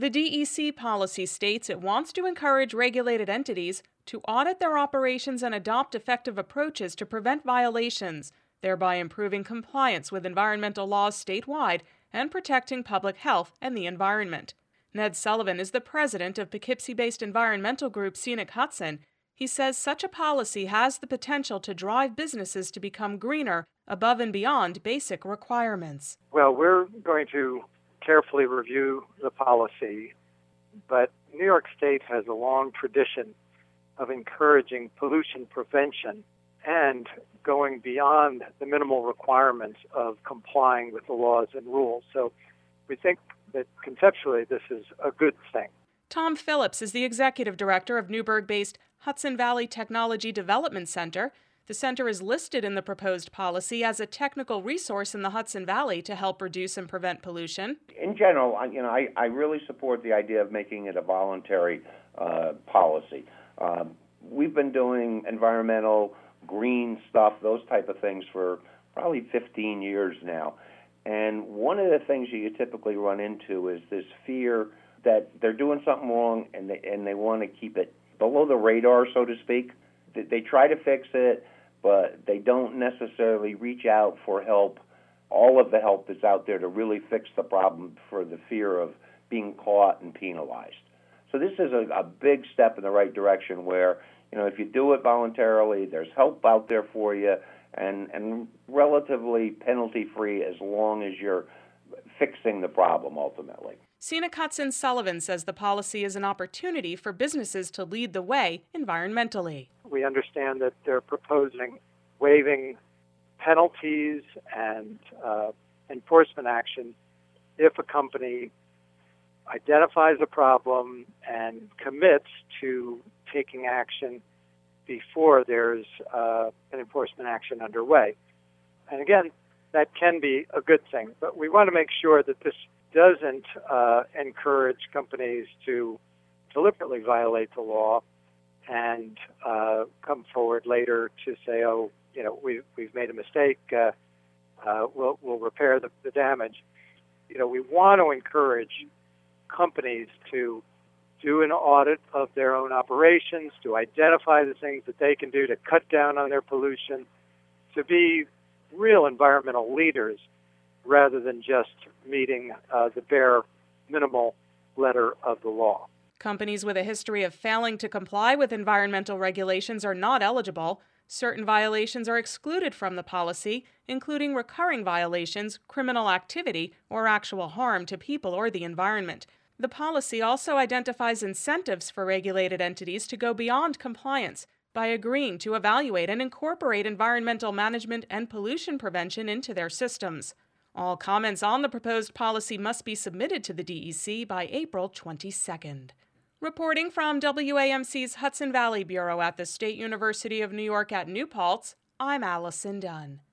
The DEC policy states it wants to encourage regulated entities to audit their operations and adopt effective approaches to prevent violations, thereby improving compliance with environmental laws statewide and protecting public health and the environment. Ned Sullivan is the president of Poughkeepsie-based environmental group Scenic Hudson. He says such a policy has the potential to drive businesses to become greener above and beyond basic requirements. Well, we're going to carefully review the policy, but New York State has a long tradition of encouraging pollution prevention and going beyond the minimal requirements of complying with the laws and rules. So we think that conceptually this is a good thing. Tom Phillips is the executive director of Newburgh-based Hudson Valley Technology Development Center. The center is listed in the proposed policy as a technical resource in the Hudson Valley to help reduce and prevent pollution. In general, I really support the idea of making it a voluntary policy. We've been doing environmental, green stuff, those type of things for probably 15 years now. And one of the things you typically run into is this fear that they're doing something wrong and they want to keep it below the radar, so to speak. They try to fix it, but they don't necessarily reach out for help, all of the help that's out there to really fix the problem for the fear of being caught and penalized. So this is a big step in the right direction where, if you do it voluntarily, there's help out there for you and relatively penalty-free as long as you're fixing the problem ultimately. Scenic Hudson Sullivan says the policy is an opportunity for businesses to lead the way environmentally. We understand that they're proposing waiving penalties and enforcement action if a company identifies a problem and commits to taking action before there's an enforcement action underway. And again, that can be a good thing, but we want to make sure that this doesn't encourage companies to deliberately violate the law and come forward later to say, we've made a mistake, we'll repair the damage. We want to encourage companies to do an audit of their own operations, to identify the things that they can do to cut down on their pollution, to be real environmental leaders rather than just meeting the bare minimal letter of the law. Companies with a history of failing to comply with environmental regulations are not eligible. Certain violations are excluded from the policy, including recurring violations, criminal activity, or actual harm to people or the environment. The policy also identifies incentives for regulated entities to go beyond compliance by agreeing to evaluate and incorporate environmental management and pollution prevention into their systems. All comments on the proposed policy must be submitted to the DEC by April 22nd. Reporting from WAMC's Hudson Valley Bureau at the State University of New York at New Paltz, I'm Allison Dunn.